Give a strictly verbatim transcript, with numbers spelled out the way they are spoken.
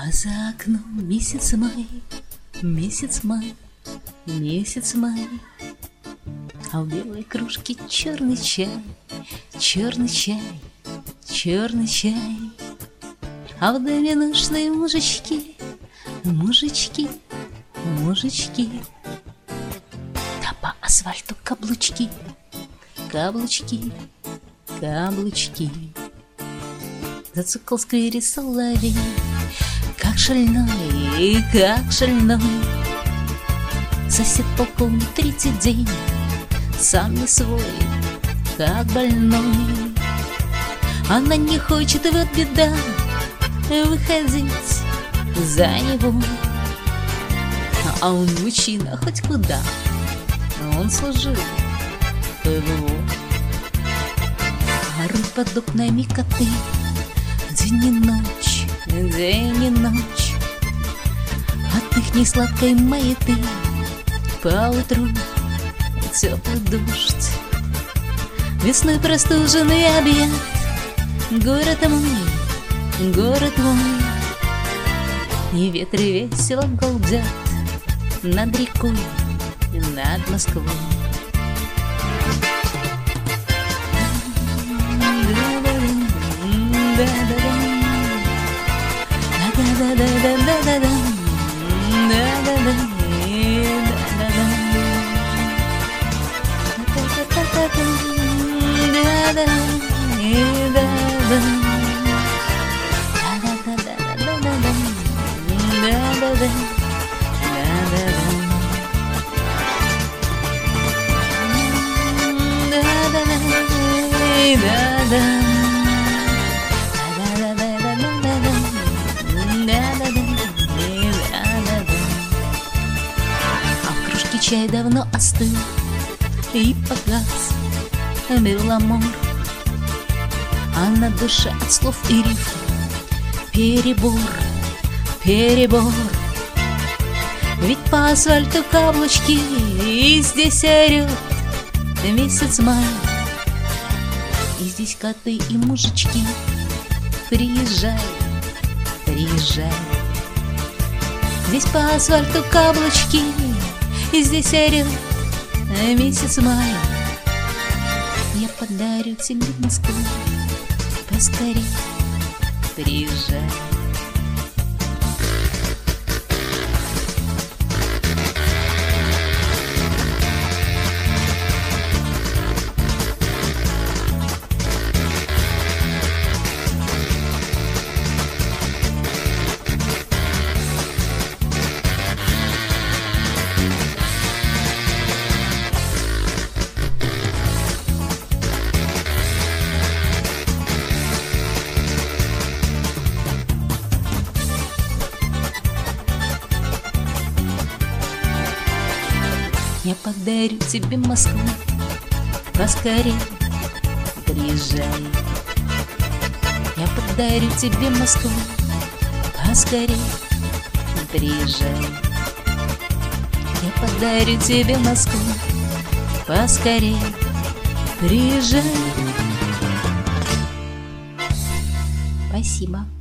А за окном месяц май, месяц май, месяц май. А в белой кружке черный чай, черный чай, черный чай. А в доме нужны мужички, мужички, мужички. Да по асфальту каблучки, каблучки, каблучки. Зацокал в сквере соловей, как шальной, как шальной. Сосед полковник третий день, сам не свой, как больной. Она не хочет, вот беда, выходить за него. А он мужчина хоть куда, он служил ПВО. Орут под окнами коты, день и ночь, день и ночь. От их несладкой маяты поутру теплый дождь. Весной простуженный объят город мой, город мой. И ветры весело галдят над рекой, над Москвой. А в кружке чай давно остыл и погас беломор. А на душе от слов и рифм перебор, перебор. Ведь по асфальту каблучки, и здесь орет месяц май. И здесь коты и мужички, приезжай, приезжай. Здесь по асфальту каблучки, и здесь орет месяц май. Я подарю тебе Москву, поскорей приезжай. Я подарю тебе Москву, поскорей приезжай. Я подарю тебе Москву, поскорей приезжай. Я подарю тебе Москву, поскорей приезжай. Спасибо.